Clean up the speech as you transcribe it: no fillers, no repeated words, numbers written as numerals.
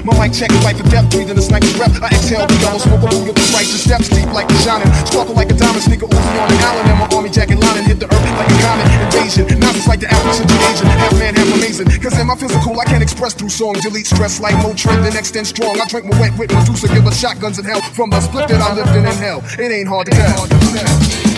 My mic check is like the depth, breathing the sniper's breath. I exhale the yellow smoke, a with the righteous steps, deep like the shining. Sparkle like a diamond, sneaker Uzi on an island, and my army jacket lining hit the earth like a comet invasion. Now it's like the African Asian, half man, half amazing. Cause in my physical, I can't express through song. Delete stress like Motrin, then extend strong. I drink my wet with Medusa, give us shotguns in hell from the split that I lived in hell. It ain't hard to tell.